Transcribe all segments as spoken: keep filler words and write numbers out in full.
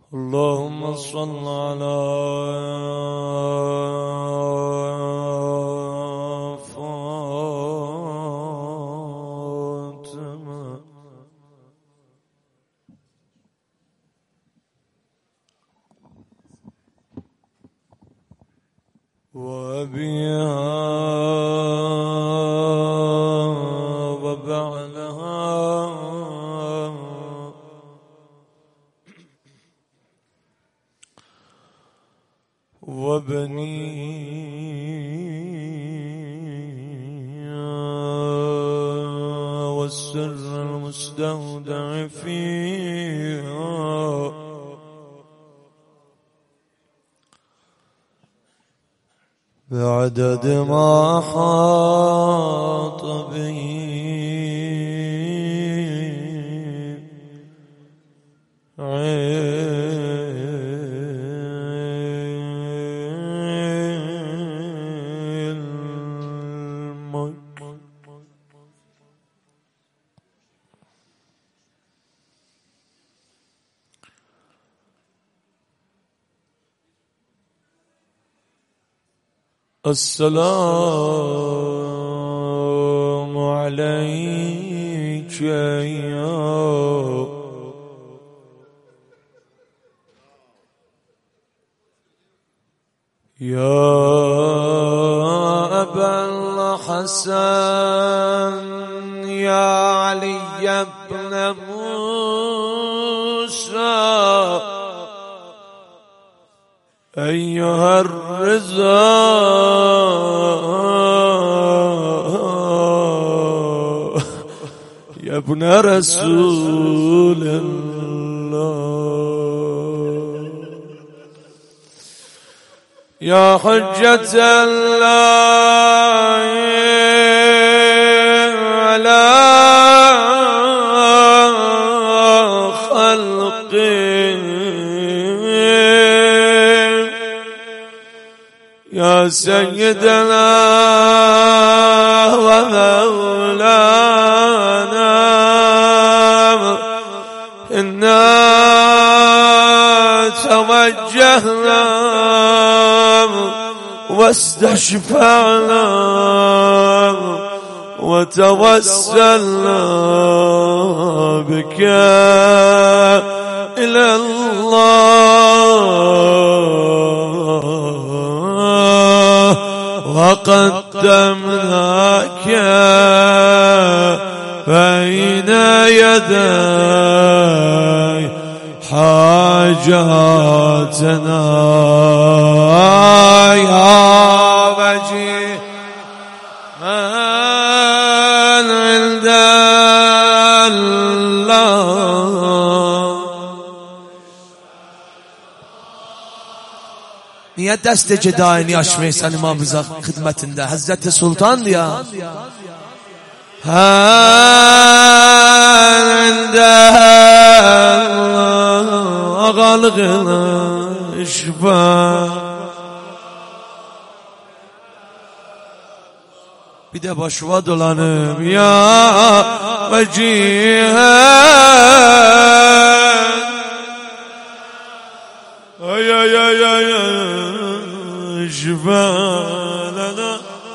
اللهم صل على فاطمة وأبيها وبعلها وبنيها والسر المستودع فيها بعدد ما حاط به علمك. السلام عليك يا أبا الحسن يا علي بن موسى أيها الرضا يا ابن رسول الله يا حجة الله على خلقه يا سيدنا ومولانا إنا توجهنا واستشفعنا وتوسلنا بك إلى الله وقدمناك بين يدي حاجاتنا يا وجيه من عند الله. niye desteci daini Aş Veysel İmamımıza hizmetinde Hazreti Sultan diye ağalığına şifa. Bir de başıma dolanım ya vecihen ay ay ay ay şifa lana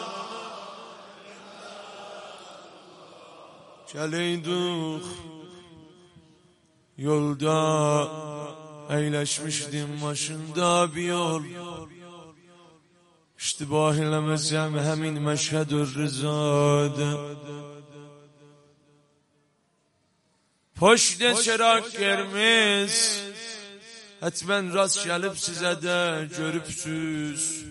çalıydık yolda eyleşmiştim başında bir yol İştibah ilemezsem hemin meşhedür rızada Poşte çırak gelmez Etmen rast gelip size de görüpsüz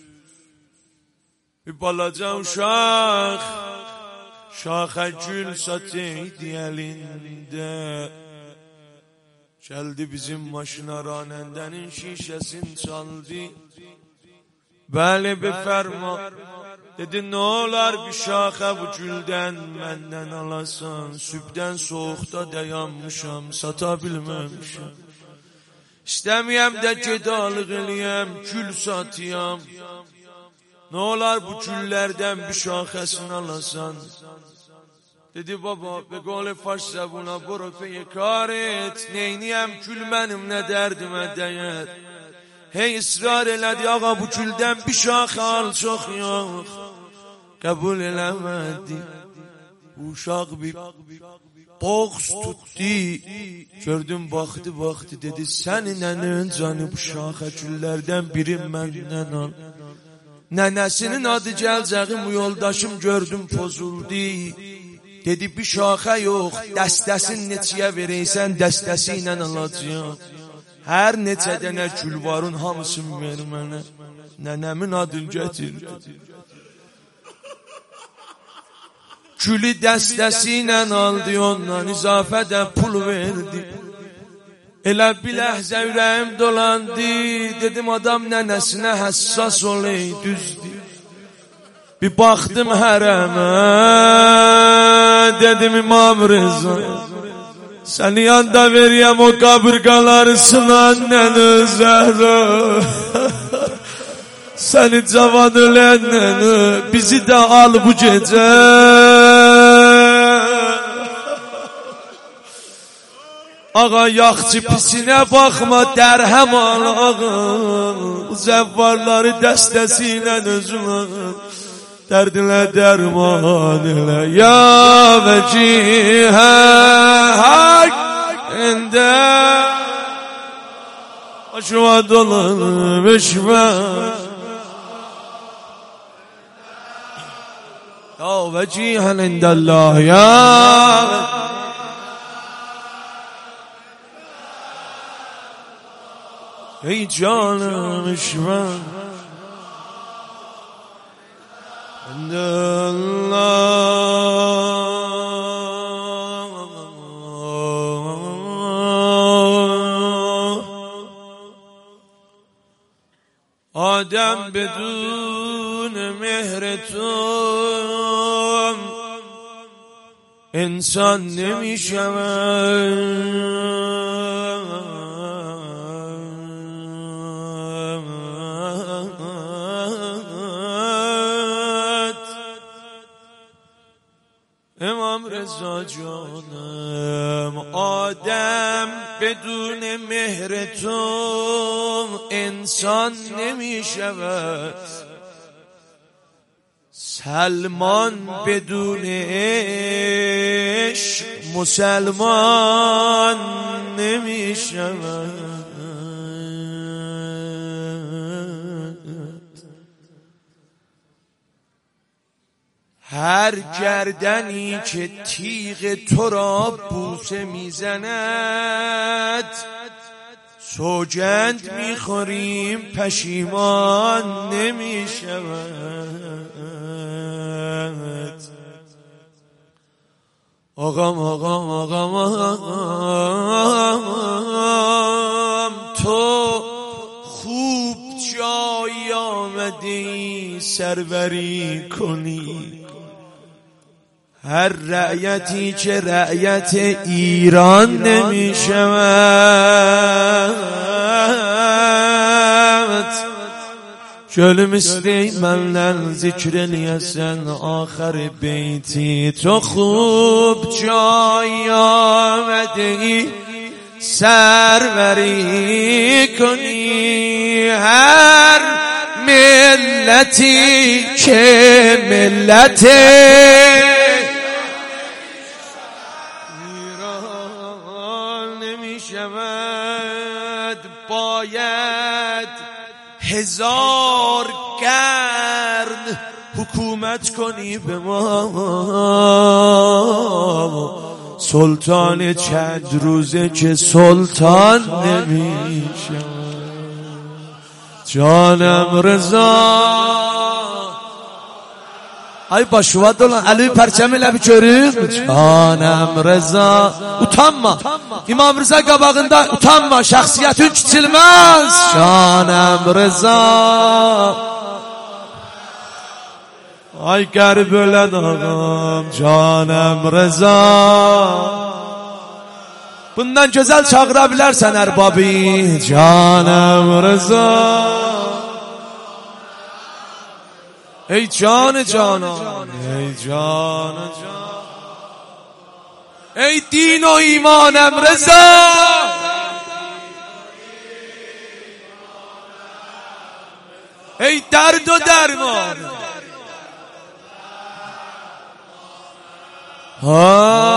Bir balaca uşak Şaha gül satıydı elinde Geldi bizim maşına ranendenin şişesini çaldı Bəli bir ferma Dedi ne olar bir şaxa bu gülden Menden alasan Sübdən soğukta dayanmışam Sata bilmemişim İstəmiyəm də gedalıq eləyəm Gül satıyam Ne olar bu güllərdən bir şaxəsini alasan Dedi baba به قول فاش زبونا برو پی کارت نینیم کل منم نه derdime değer. Hey ısrar elədi ağa bu küldən bir şax al çox yox. Qəbul eləmədi. Bu uşaq bir boğz tutdu. Gördüm baxdı baxdı dedi sənin nənən canı bu şaxa küllərdən biri məndən al. Nənəsinin adı gəlcəğim bu yoldaşım gördüm pozuldu. Dedi bir şaxa yox dəstəsin neçəyə verəysən dəstəsi ilə alacaq. Hər neçə dənə gül varın hamısını ver mənə. Nənəmin adını gətirdi. Gülü dəstəsi ilə aldı ondan izafə də pul verdi. Elə bir ləhzə ürəyim dolandı. Dedim adam nənəsinə həssas olay düzdür. Bir baxdım hərəmə. Dedim İmam Rıza səni yanda veriyəm o qabırqalarısın annəni Zəhra. Səni cavan ölənəni bizi də al bu gecə. Ağa yaxçı pisinə baxma dərhəm al ağa. Zəvvarları dəstəsi ilə özüm ağa. Dərdinlə dərman elə ya vecihə hak ində aşvad olan vişvə ya vecihən indəllah ya ey canım vişvə آدم بدون مهر تو انسان نمی شود. امام رضا جانم آدم بدون مهر تو انسان نمی شود. سلمان بدون عشق مسلمان نمی شود. هر گردنی که تیغ تو را بوسه میزند سوگند میخوریم پشیمان نمیشود. آقام آقام آقام آقام تو خوب جایی آمدی سروری کنی. هر رعیتی که رعیت ایران نمی شود. شل مثلی من ذکر لیسن آخر بیتی تو خوب جای آمدی سروری کنی. هر ملتی که ملت شود باید هزار قرن حکومت کنی به ما. سلطان چند روزه که سلطان نمی شود. جانم رضا ay başıvat olan Ali perçemiyle bir körük. Canım Rıza utanma. İmam Rıza qabağında utanma. Şəxsiyyətin küçülməz. Canım Rıza ay qərib ölən ağam. Canım Rıza bundan gözəl çağıra bilərsən ərbabi. Canım Rıza ey can canan ey can can ای دین و ایمانم رضا، ای درد و درمان.